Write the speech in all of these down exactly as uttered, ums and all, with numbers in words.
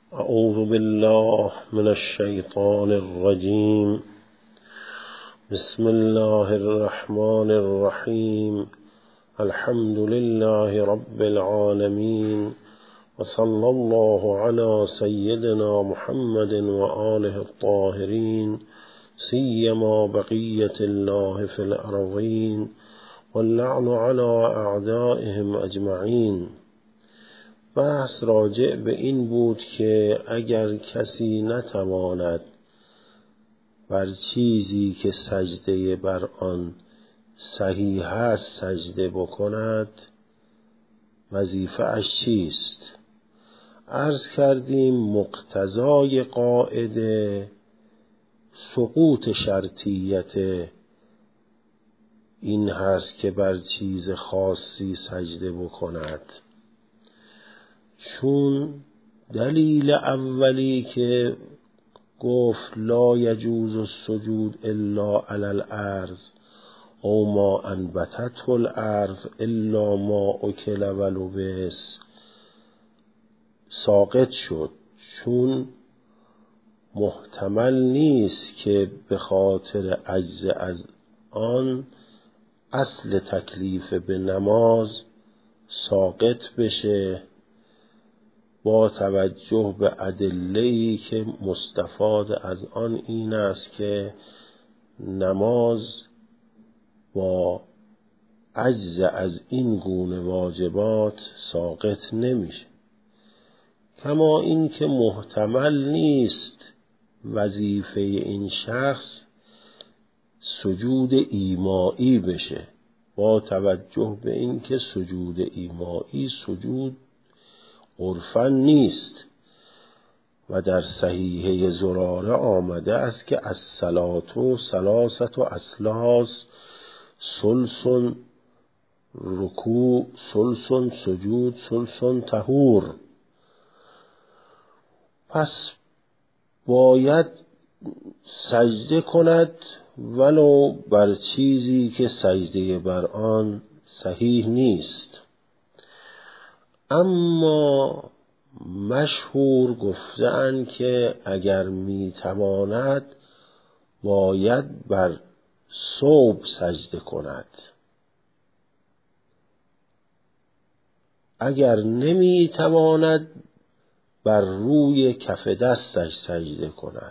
اعوذ بالله من الشیطان الرجیم. بسم الله الرحمن الرحیم. الحمد لله رب العالمین و صلی الله علی سیدنا محمد و آله الطاهرین، سیما بقیة الله فی الارضین واللعن علی اعدائهم اجمعین. بحث راجع به این بود که اگر کسی نتواند بر چیزی که سجده بر آن صحیح است سجده بکند، وظیفه اش چیست؟ عرض کردیم مقتضای قاعده سقوط شرطیت این هست که بر چیز خاصی سجده بکند، چون دلیل اولی که گفت لا یجوز السجود الا علی الارض او ما انبتته الارض الا ما اکل ولبس ساقط شد، چون محتمل نیست که به خاطر عجز از آن اصل تکلیف به نماز ساقط بشه، با توجه به ادله‌ای که مستفاد از آن این است که نماز با عجز از این گونه واجبات ساقط نمیشه. کما این که محتمل نیست وظیفه این شخص سجود ایمائی بشه، با توجه به این که سجود ایمائی سجود عرفاً نیست و در صحیحه زراره آمده است که الصلاة ثلاثة اثلاث، ثلث رکوع، ثلث سجود، ثلث طهور. پس باید سجده کند ولو بر چیزی که سجده بر آن صحیح نیست. اما مشهور گفتند که اگر میتواند باید بر ثوب سجده کند، اگر نمیتواند بر روی کف دستش سجده کند.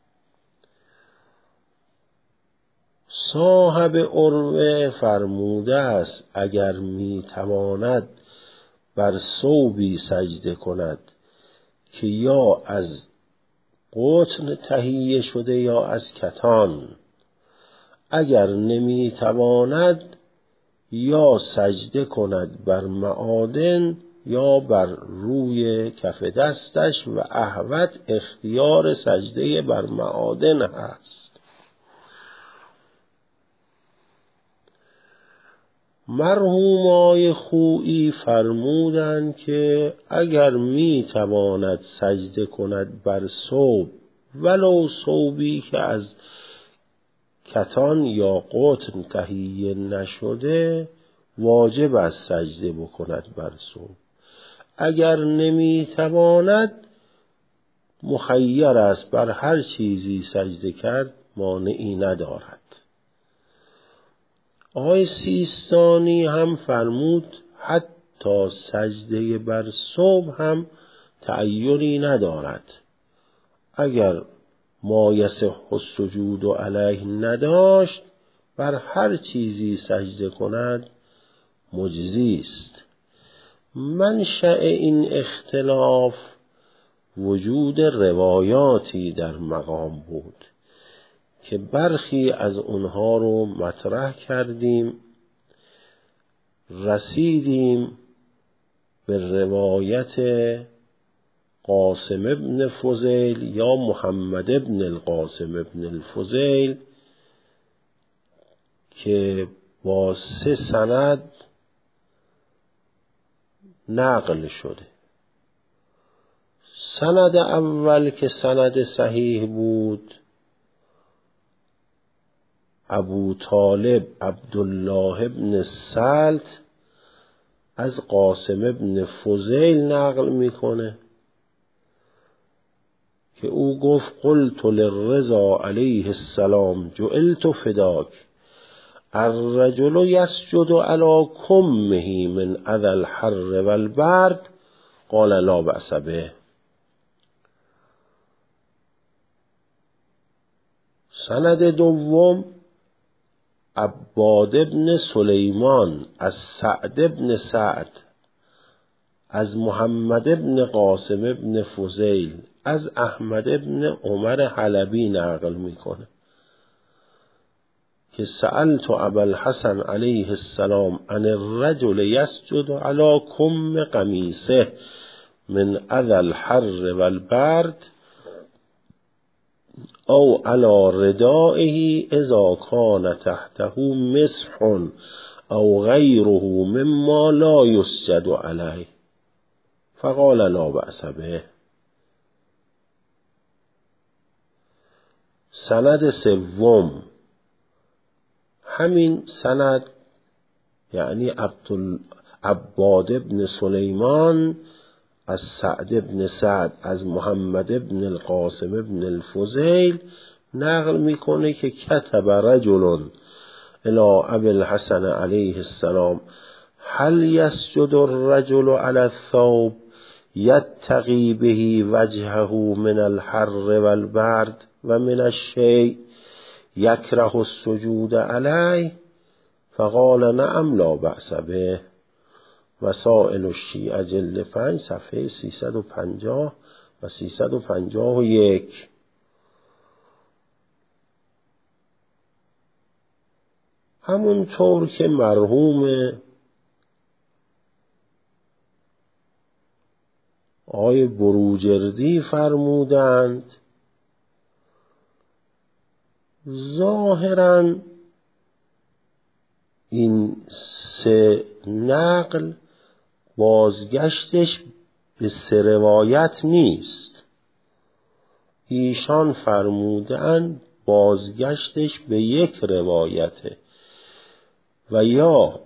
صاحب عروه فرموده است اگر میتواند بر ثوبی سجده کند که یا از قطن تهیه شده یا از کتان، اگر نمیتواند یا سجده کند بر معادن یا بر روی کف دستش و احوط اختیار سجده بر معادن هست. مرحومای خویی فرمودند که اگر می تواند سجده کند بر ثوب ولو ثوبی که از کتان یا قطن تهیه نشده، واجب است سجده بکند بر ثوب. اگر نمی تواند مخیر است بر هر چیزی سجده کرد، مانعی ندارد. آقای سیستانی هم فرمود حتی سجده بر ثوب هم تعیینی ندارد، اگر ما یصح السجود علیه نداشت بر هر چیزی سجده کند مجزی است. منشأ این اختلاف وجود روایاتی در مقام بود که برخی از اونها رو مطرح کردیم، رسیدیم به روایت قاسم ابن فضیل یا محمد ابن القاسم ابن الفضیل که با سه سند نقل شده. سند اول که سند صحیح بود، ابو طالب عبدالله ابن سلط از قاسم ابن فضیل نقل میکنه که او گفت قلت للرضا علیه السلام جعلت فداک الرجل یسجد علی کمه من اذی الحر والبرد قال لا بأس به. سند دوم عباد بن سلیمان از سعد بن سعد از محمد بن قاسم بن فضیل از احمد بن عمر حلبی نقل میکنه که سألت ابا الحسن علیه السلام عن الرجل یسجد علی کم قمیصه من اذی الحر والبرد او علی ردائه اذا کان تحته مسح او غیره مما لا یسجد علیه فقال لا بأس به. سند سوم همین سند، یعنی عباد بن سلیمان از سعد بن سعد از محمد بن القاسم بن الفضیل نقل میکنه که کتب رجل الی ابی الحسن علیه السلام هل یسجد الرجل علی الثوب یتقی به وجهه من الحر والبرد و من الشیء یکره السجود علیه فقال نعم لا بأس به. وسائل الشیعه جلد پنج صفحه سیصد و پنجاه و سیصد و پنجاه و یک. همونطور که مرحوم آقای بروجردی فرمودند، ظاهراً این سه نقل بازگشتش به سه روایت نیست. ایشان فرمودند بازگشتش به یک روایته و یا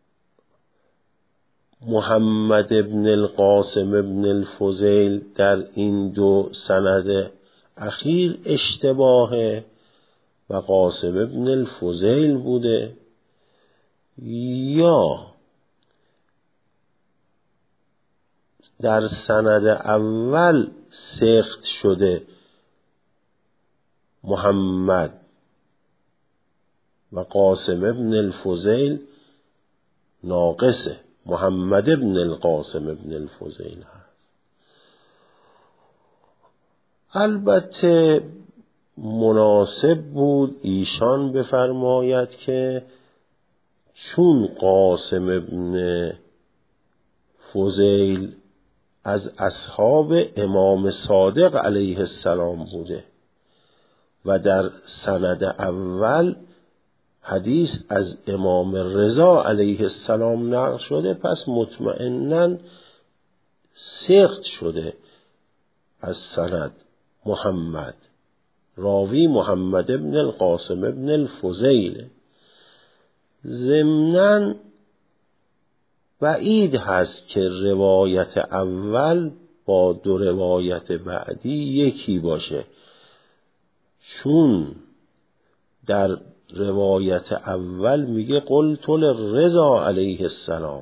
محمد بن القاسم بن الفضیل در این دو سند اخیر اشتباهه و قاسم بن الفضیل بوده، یا در سند اول سخت شده محمد و قاسم بن الفضیل ناقصه، محمد بن القاسم بن الفضیل هست. البته مناسب بود ایشان بفرماید که چون قاسم بن فضیل از اصحاب امام صادق علیه السلام بوده و در سند اول حدیث از امام رضا علیه السلام نقل شده، پس مطمئناً سخت شده از سند محمد، راوی محمد بن القاسم بن الفضیل. ضمناً بعید هست که روایت اول با دو روایت بعدی یکی باشه، چون در روایت اول میگه قلت للرضا علیه السلام،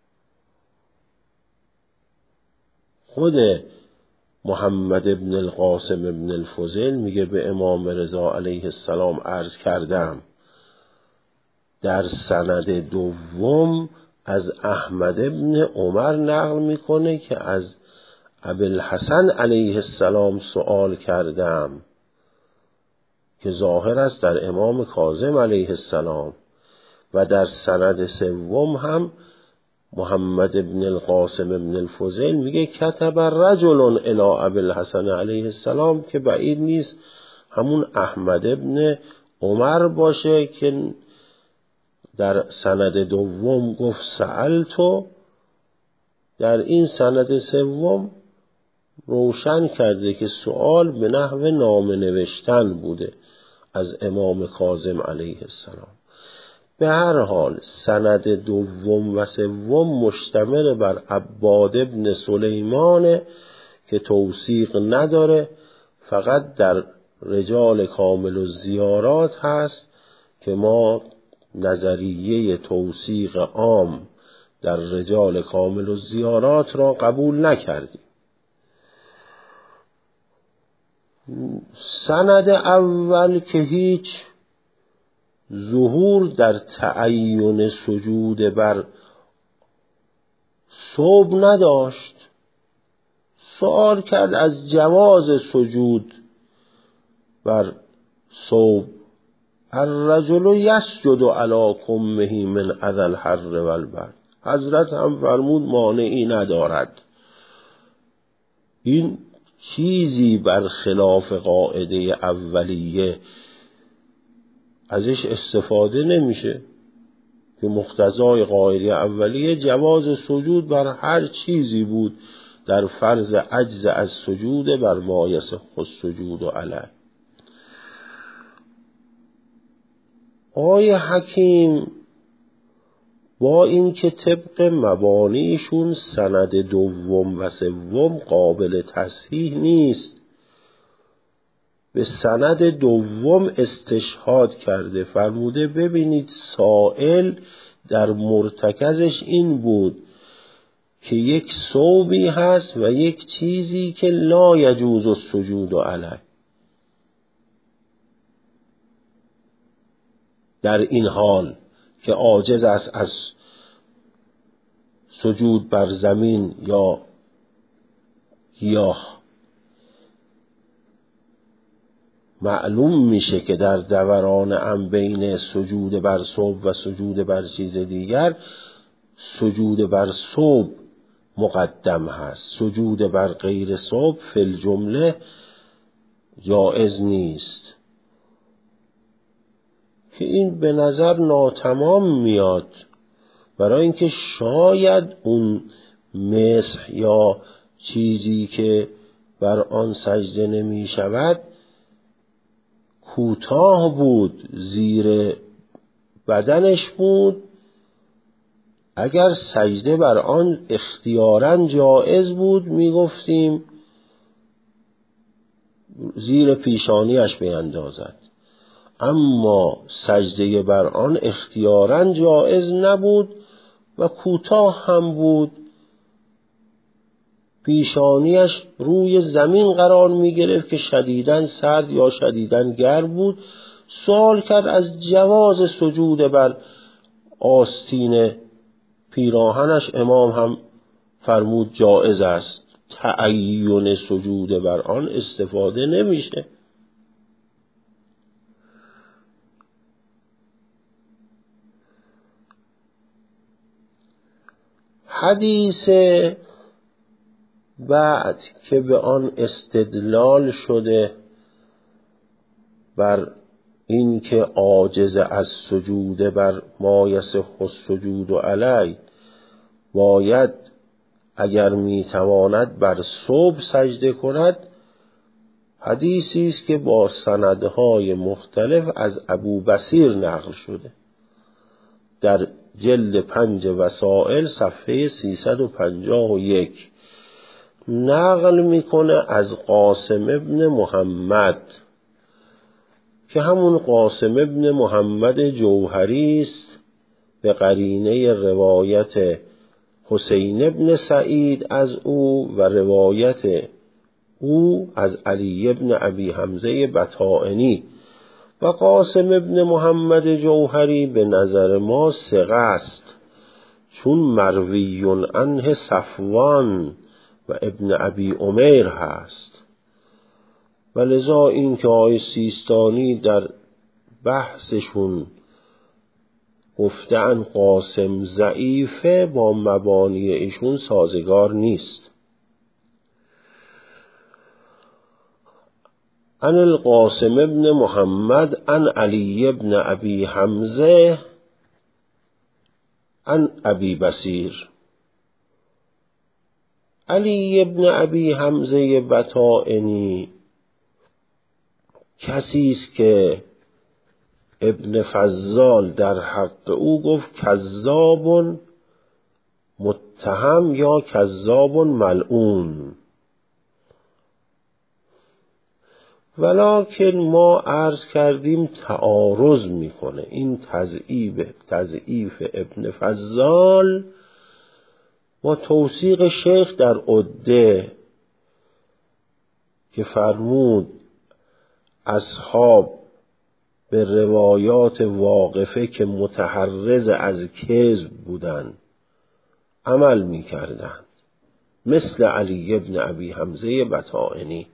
خود محمد بن القاسم بن الفضیل میگه به امام رضا علیه السلام عرض کردم. در سند دوم از احمد بن عمر نقل میکنه که از ابوالحسن علیه السلام سؤال کردم، که ظاهر است در امام کاظم علیه السلام. و در سند سوم هم محمد بن القاسم بن الفضیل میگه کتب رجل الی ابوالحسن علیه السلام، که بعید نیست همون احمد بن عمر باشه که در سند دوم گفت سألتو، در این سند سوم روشن کرده که سؤال به نحو نامه نوشتن بوده از امام کاظم علیه السلام. به هر حال سند دوم و سوم مشتمل بر عباد بن سلیمان که توثیق نداره فقط در رجال کامل الزیارات هست که ما نظریه توثیق عام در رجال کامل الزیارات را قبول نکردیم. سند اول که هیچ ظهور در تعین سجود بر صوب نداشت. سوال کرد از جواز سجود بر صوب. الرجل یسجد علی کمه من اذی الحر والبرد. حضرت هم فرمود مانعی ندارد. این چیزی برخلاف قاعده اولیه ازش استفاده نمیشه که مقتضای قاعده اولیه جواز سجود بر هر چیزی بود در فرض عجز از سجود بر ما یصح السجود علیه. آقای حکیم با این که طبق مبانیشون سند دوم و سوم قابل تصحیح نیست، به سند دوم استشهاد کرده. فرموده ببینید سائل در مرتکزش این بود که یک ثوبی هست و یک چیزی که لا یجوز السجود علیه. در این حال که عاجز است از سجود بر زمین یا گیاه، معلوم میشه که در دوران ام بین سجود بر ثوب و سجود بر چیز دیگر سجود بر ثوب مقدم هست. سجود بر غیر ثوب فی الجمله جائز نیست، که این به نظر ناتمام میاد، برای اینکه شاید اون مسح یا چیزی که بر آن سجده نمی شود کوتاه بود، زیر بدنش بود. اگر سجده بر آن اختیاراً جائز بود می گفتیم زیر پیشانیش بیندازد، اما سجده بر آن اختیاراً جائز نبود و کوتاه هم بود. پیشانیش روی زمین قرار می گرفت که شدیداً سرد یا شدیداً گرم بود. سوال کرد از جواز سجود بر آستین پیراهنش. امام هم فرمود جائز است، تعین سجود بر آن استفاده نمیشه. حدیث بعد که به آن استدلال شده بر این که عاجز از سجود بر ما یصح السجود علیه باید اگر میتواند بر ثوب سجده کند، حدیثی است که با سندهای مختلف از ابو بصیر نقل شده در جلد پنج وسائل صفحه سیصد و پنجاه و یک. نقل میکنه از قاسم ابن محمد که همون قاسم ابن محمد جوهری است، به قرینه روایت حسین ابن سعید از او و روایت او از علی ابن ابی حمزه بطائنی. و قاسم ابن محمد جوهری به نظر ما ثقه است، چون مروی عنه صفوان و ابن ابی عمیر هست. و لذا این که آقای سیستانی در بحثشون گفتن قاسم ضعیفه با مبانی ایشون سازگار نیست. عن القاسم ابن محمد عن علی ابن ابی حمزه عن ابی بصیر. علی ابن ابی حمزه بطائنی کسی است که ابن فضال در حق او گفت کذاب متهم یا کذاب ملعون. ولکن ما عرض کردیم تعارض میکنه این تضعیف تضعیف ابن فضال با توثیق شیخ در عده که فرمود اصحاب به روایات واقفه که متحرز از کذب بودند عمل میکردند، مثل علی ابن ابی حمزه بطائنی.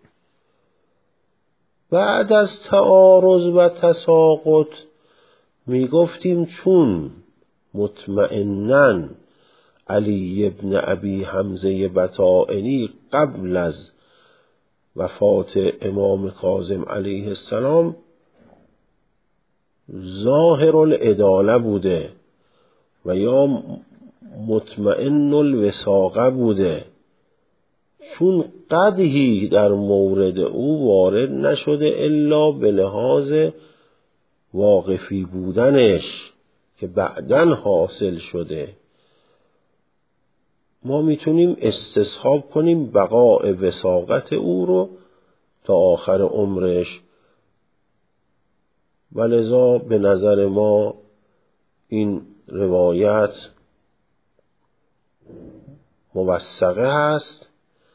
بعد از تعارض و تساقط میگفتیم چون مطمئناً علی ابن ابی حمزه بطائنی قبل از وفات امام کاظم علیه السلام ظاهر العداله بوده و یا مطمئن الوثاقه بوده، چون قدحی در مورد او وارد نشده الا به لحاظ واقفی بودنش که بعداً حاصل شده، ما میتونیم استصحاب کنیم بقاء وثاقت او رو تا آخر عمرش. ولذا به نظر ما این روایت موثقه هست.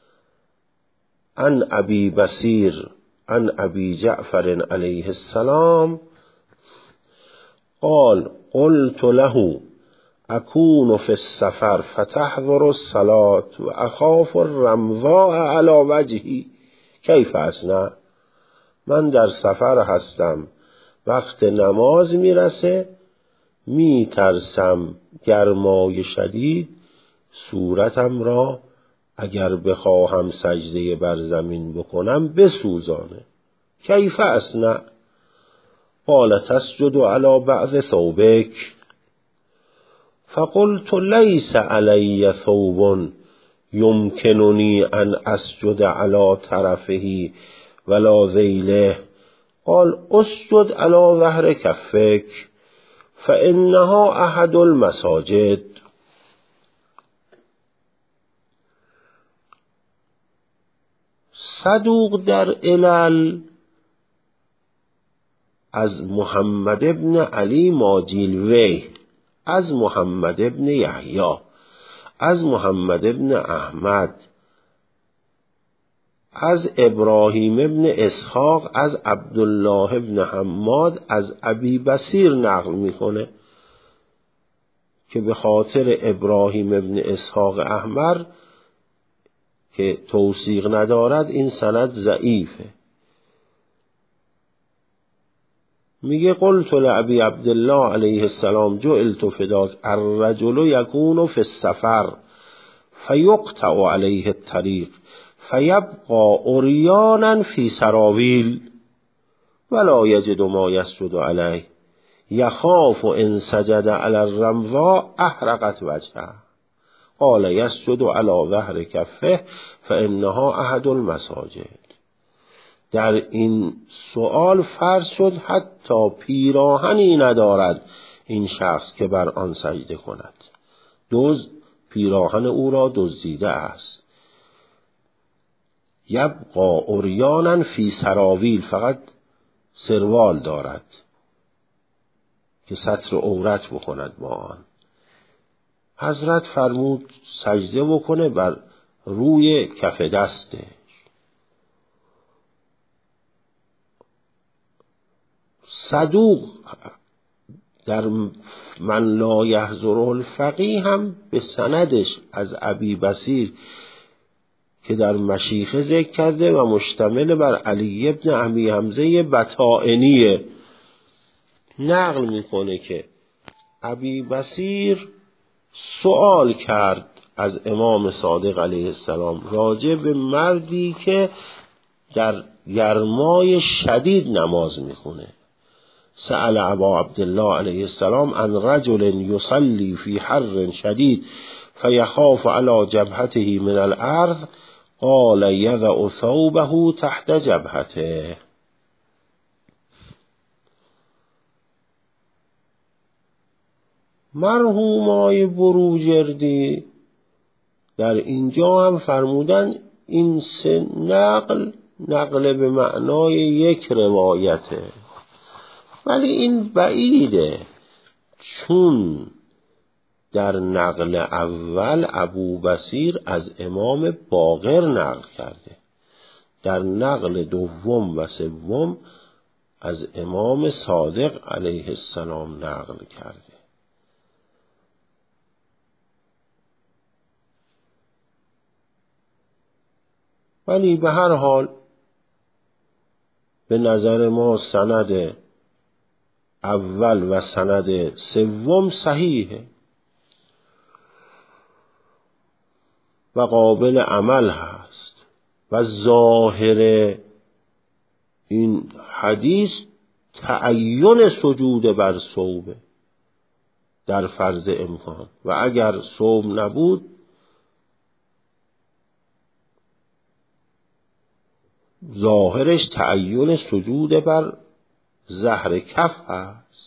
عن ابی بصیر عن ابی جعفر علیه السلام قال قلت له اكون في السفر فتحضر الصلاة و اخاف الرمضاء على وجهي کیف اصنع؟ من در سفر هستم، وقت نماز میرسه، میترسم گرمای شدید صورتم را اگر بخواهم سجده بر زمین بکنم بسوزانه. کیف اصنع؟ قال تسجد على بعض ثوبک. فقلت ليس علي ثوب يمكنني أن أسجد على طرفه ولا ذيله. قال اسجد على ظهر كفك فإنها أحد المساجد. صدوق در علل از محمد ابن علی ماجیلوی، از محمد ابن یحیی، از محمد ابن احمد، از ابراهیم ابن اسحاق، از عبدالله ابن حماد، از ابی بصیر نقل میکنه که به خاطر ابراهیم ابن اسحاق احمر که توثیق ندارد این سند ضعیفه. میگه قلت لابی عبدالله علیه السلام جعلت فداک الرجل یکون فی السفر فیقطع علیه الطریق فیبقى عریانا فی سراویل ولا یجد ما یسجد علیه یخاف ان سجد علی الرمضاء احرقت وجهه. قال یسجد علی ظهر کفه فانها احد المساجد. در این سوال فرض شد حتی پیراهنی ندارد این شخص که بر آن سجده کند، دزد پیراهن او را دزدیده است. یبقى عریانا فی سراویل، فقط سروال دارد که ستر عورت بکند با آن. حضرت فرمود سجده بکنه بر روی کف دسته. صدوق در من لا یحضره الفقیه هم به سندش از ابی بصیر که در مشیخه ذکر کرده و مشتمل بر علی ابن ابی حمزه بطائنیه نقل میکنه که ابی بصیر سوال کرد از امام صادق علیه السلام راجع به مردی که در گرمای شدید نماز میخونه. سأل ابا عبدالله علیه السلام عن رجل یصلی فی حر شدید فیخاف علی جبهته من الارض قال یضع ثوبه تحت جبهته. مرحوم آقای بروجردی در اینجا هم فرمودن این سه نقل نقل به معنای یک روایته، ولی این بعیده، چون در نقل اول ابو بصیر از امام باقر نقل کرده، در نقل دوم و سوم از امام صادق علیه السلام نقل کرده. ولی به هر حال به نظر ما سند اول و سند سوم صحیحه و قابل عمل هست و ظاهر این حدیث تعین سجود بر ثوب در فرض امکان، و اگر ثوب نبود ظاهرش تعین سجود بر زهر کف هست.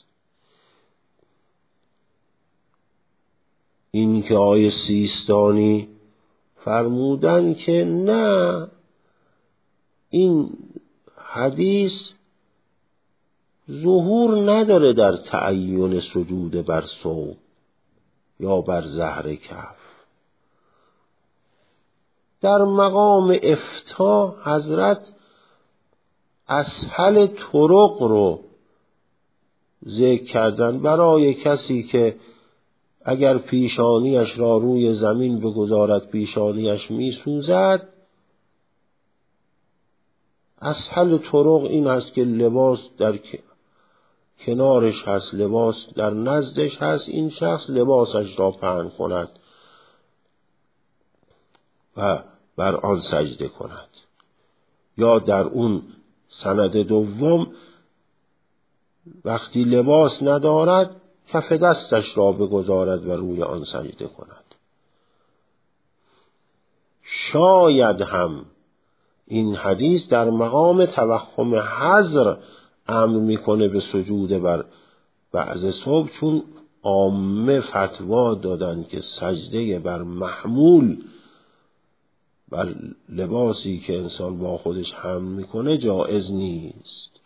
این که آیه سیستانی فرمودن که نه، این حدیث ظهور نداره در تعین سجود بر ثوب یا بر زهر کف. در مقام افتاء حضرت اسهل طرق رو ذکر کردن برای کسی که اگر پیشانیش را روی زمین بگذارد پیشانیش می سوزد. اسهل طرق این است که لباس در کنارش هست، لباس در نزدش هست، این شخص لباسش را پهن کند و بر آن سجده کند. یا در اون سند دوم وقتی لباس ندارد کف دستش را بگذارد و روی آن سجده کند. شاید هم این حدیث در مقام توهم حذر امر میکنه به سجود بر بعض ثوب، چون عامه فتوا دادن که سجده بر محمول بر لباسی که انسان با خودش حمل میکنه جایز نیست.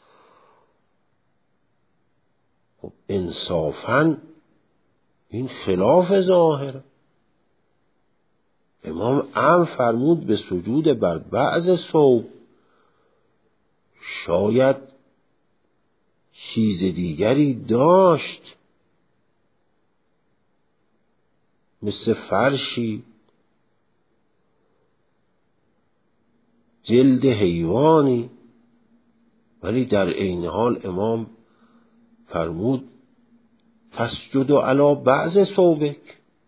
خب انصافاً این خلاف ظاهر. امام امر فرمود به سجود بر بعض ثوب، شاید چیز دیگری داشت مثل فرشی، جلد حیوانی، ولی در عین حال امام فرمود تسجد علی بعض ثوبک.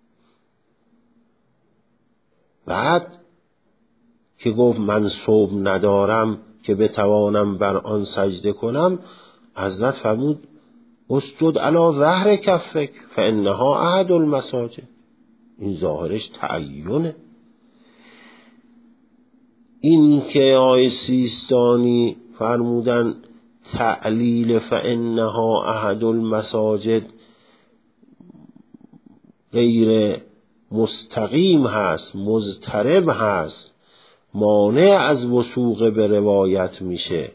بعد که گفت من ثوب ندارم که بتوانم بر آن سجده کنم، حضرت فرمود اسجد علی ظهر کفک فانها احد المساجد. این ظاهرش تعینه. این که آیه سیستانی فرمودن تعلیل فانها احد المساجد غیر مستقیم هست، مضطرب هست، مانع از وثوق به روایت میشه.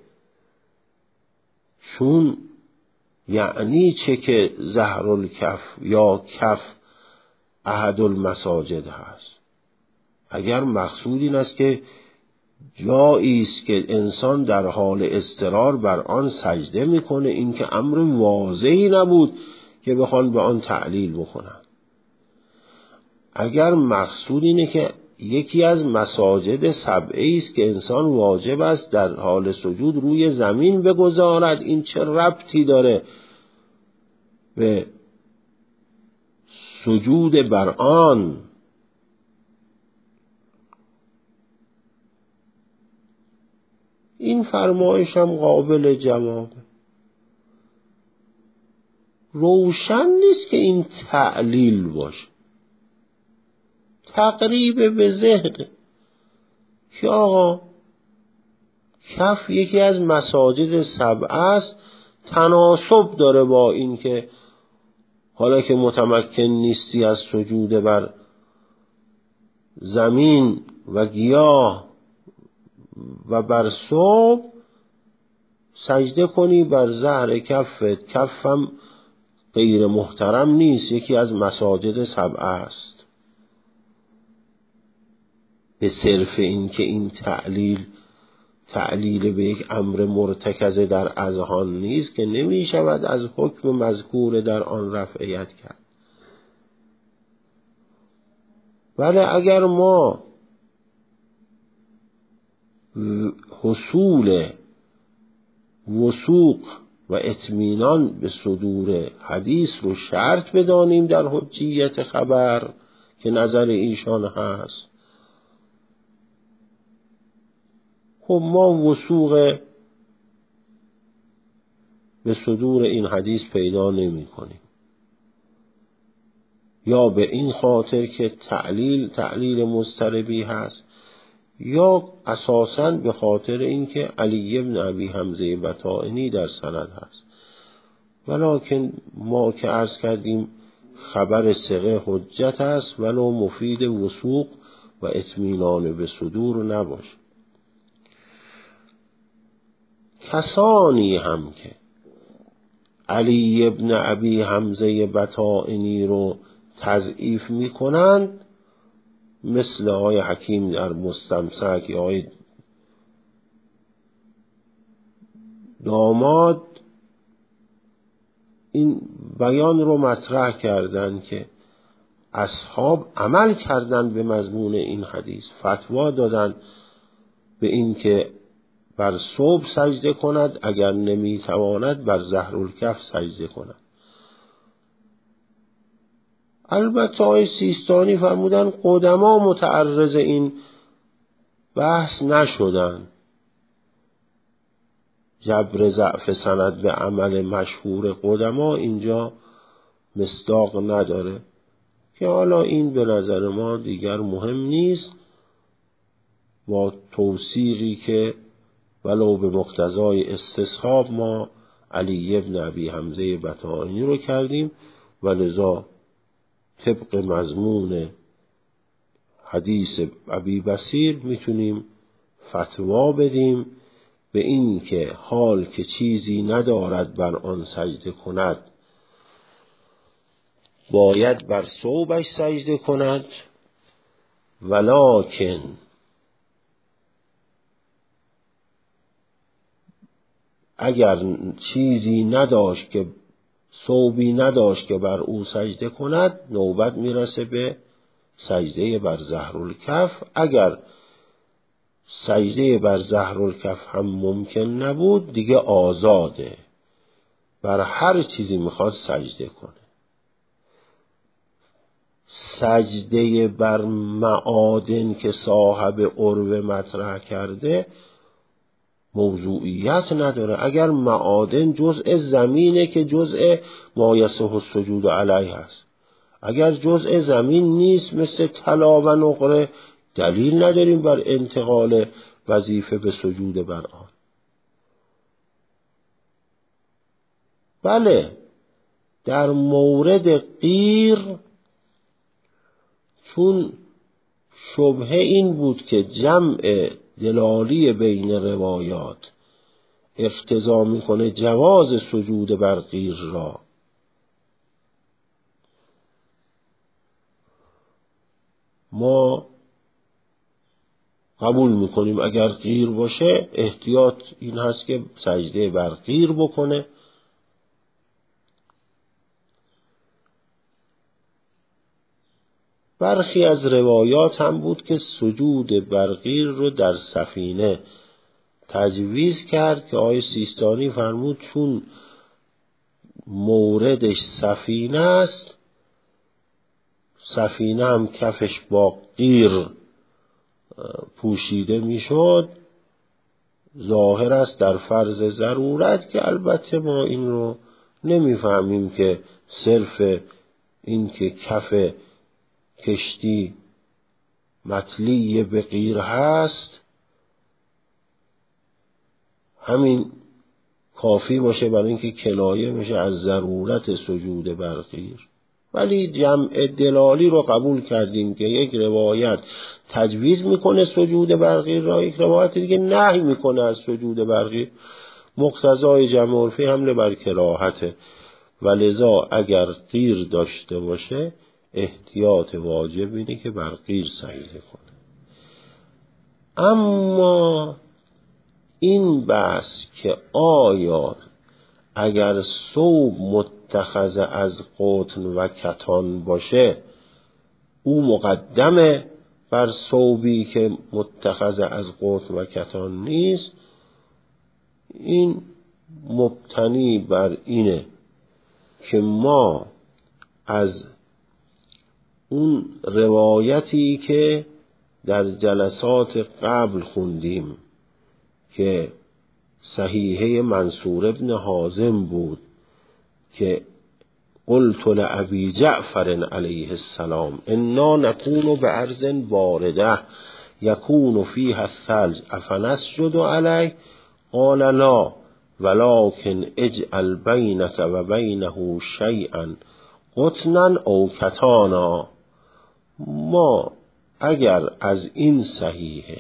چون یعنی چه که ظهر الکف یا کف احد المساجد هست؟ اگر مقصود این است که جایی است که انسان در حال اضطرار بر آن سجده میکنه، این که امر واضحی نبود که بخوان به آن تعلیل بکنن. اگر مقصود اینه که یکی از مساجد سبعه است که انسان واجب است در حال سجود روی زمین بگذارد، این چه ربطی داره به سجود بر آن؟ این فرمایش هم قابل جوابه. روشن نیست که این تعلیل باشه، تقریب به ذهن که آقا کف یکی از مساجد سبعه است، تناسب داره با این که حالا که متمکن نیستی از سجود بر زمین و گیاه و بر صبح سجده کنی بر ظهر کفت. کفم غیر محترم نیست، یکی از مساجد سبعه است. به صرف این که این تعلیل تعلیل به یک امر مرتکزه در اذهان نیست که نمی شود از حکم مذکور در آن رفعیت کرد. ولی اگر ما حصول وثوق و اطمینان به صدور حدیث رو شرط بدانیم در حجیت خبر که نظر ایشان هست، خب ما وثوق به صدور این حدیث پیدا نمی کنیم. یا به این خاطر که تعلیل تعلیل مضطربی هست، یا اساساً به خاطر اینکه علی بن ابی حمزه بطائنی در سند هست. ولکن ما که عرض کردیم خبر ثقه حجت است ولو مفید وثوق و اطمینان به صدور نباشه. کسانی هم که علی بن ابی حمزه بطائنی رو تضعیف می کنند، مثل آقای حکیم در مستمسک یا آقای داماد، این بیان رو مطرح کردند که اصحاب عمل کردند به مضمون این حدیث، فتوا دادند به این که بر صبح سجده کند، اگر نمی تواند بر ظهرالکف سجده کند. البته آقای سیستانی فرمودن قدما متعرض این بحث نشدن، جبر ضعف سند به عمل مشهور قدما اینجا مصداق نداره، که حالا این به نظر ما دیگر مهم نیست، با توثیقی که ولو به مقتضای استصحاب ما علی بن ابی حمزه بطائنی رو کردیم و لذا طبق مضمون حدیث ابی بصیر میتونیم فتوا بدیم به این که حال که چیزی ندارد بر آن سجده کند باید بر صوبش سجده کند، ولکن اگر چیزی نداشت که صوبی نداشت که بر او سجده کند، نوبت میرسه به سجده بر ظهرالکف. اگر سجده بر ظهرالکف هم ممکن نبود، دیگه آزاده، بر هر چیزی میخواد سجده کنه. سجده بر معادن که صاحب عروه مطرح کرده موضوعیت نداره. اگر معادن جزء زمینه که جزء ما یصح السجود علیه هست، اگر جزء زمین نیست مثل طلا و نقره، دلیل نداریم بر انتقال وظیفه به سجود بر آن. بله، در مورد غیر چون شبهه این بود که جمع دلالی بین روایات اقتضا میکنه جواز سجود بر غیر را، ما قبول میکنیم اگر غیر باشه احتیاط این هست که سجده بر غیر بکنه. برخی از روایات هم بود که سجود بر غیر رو در سفینه تجویز کرد که آقای سیستانی فرمود چون موردش سفینه است، سفینه هم کفش با غیر پوشیده میشد، ظاهر است در فرض ضرورت، که البته ما این رو نمیفهمیم که صرف این که کف کشتی مطلی به غیر هست همین کافی باشه برای اینکه کنایه بشه از ضرورت سجود بر غیر. ولی جمع دلالی رو قبول کردیم که یک روایت تجویز میکنه سجود بر غیر را، یک روایت دیگه نهی میکنه از سجود بر غیر. مقتضای جمع عرفی حمله بر کراهته و لذا اگر غیر داشته باشه احتیاط واجب اینه که بر غیر سجده کنه. اما این بحث که آیا اگر ثوب متخذ از قطن و کتان باشه او مقدمه بر ثوبی که متخذ از قطن و کتان نیست، این مبتنی بر اینه که ما از اون روایتی که در جلسات قبل خوندیم که صحیحه منصور ابن حازم بود که قلت لأبی جعفر علیه السلام انا نكون بأرض بارده یکون فیها الثلج افنسجد علیه قال لا ولكن اجعل بینک و بینه شیئا قطنا او کتانا. ما اگر از این صحیحه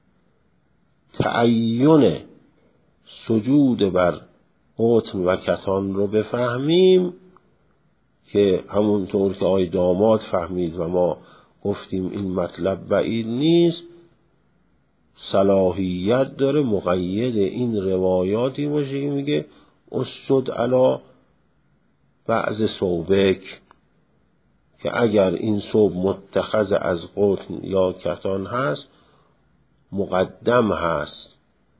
تعین سجود بر قطن و کتان رو بفهمیم که همونطور که آقای داماد فهمید و ما گفتیم این مطلب بعید نیست، صلاحیت داره مقید این روایاتی باشه که میگه اسجد علی بعض ثوبک، که اگر این ثوب متخذ از قطن یا کتان هست مقدم هست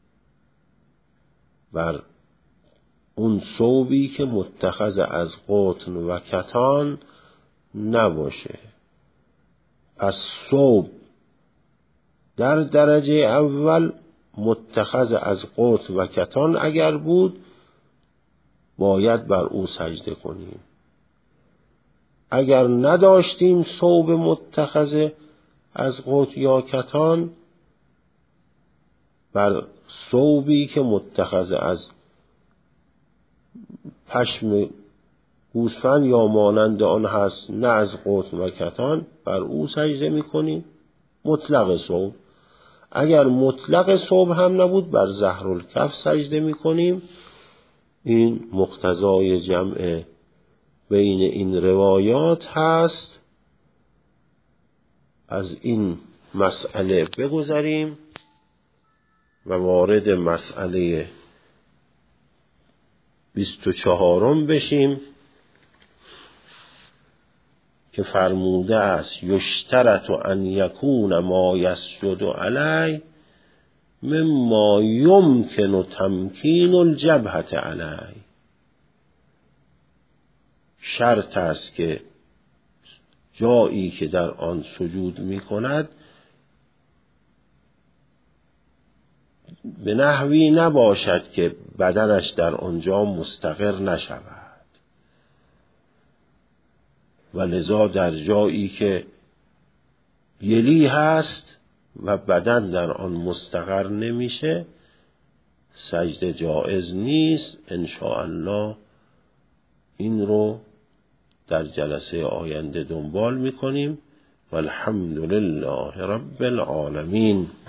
بر اون ثوبی که متخذ از قطن و کتان نباشه. پس ثوب در درجه اول متخذ از قطن و کتان اگر بود باید بر او سجده کنیم. اگر نداشتیم ثوب متخذ از قطن یا کتان، بر ثوبی که متخذ از پشم گوسفند یا مانند آن هست نه از قطن و کتان بر او سجده میکنیم. مطلق ثوب، اگر مطلق ثوب هم نبود بر ظهرالکف سجده میکنیم. این مقتضای جمع بین این روایات هست. از این مسئله بگذریم و وارد مسئله بیست و چهارم بشیم که فرموده است یشترط ان یکون ما یسجد علی مما یمکن تمکین الجبهة علی. شرط است که جایی که در آن سجود می کند به نحوی نباشد که بدنش در آنجا مستقر نشود و لذا در جایی که گلی هست و بدن در آن مستقر نمیشه سجده جایز نیست. ان شاء الله این رو در جلسه آینده دنبال میکنیم. والحمد لله رب العالمین.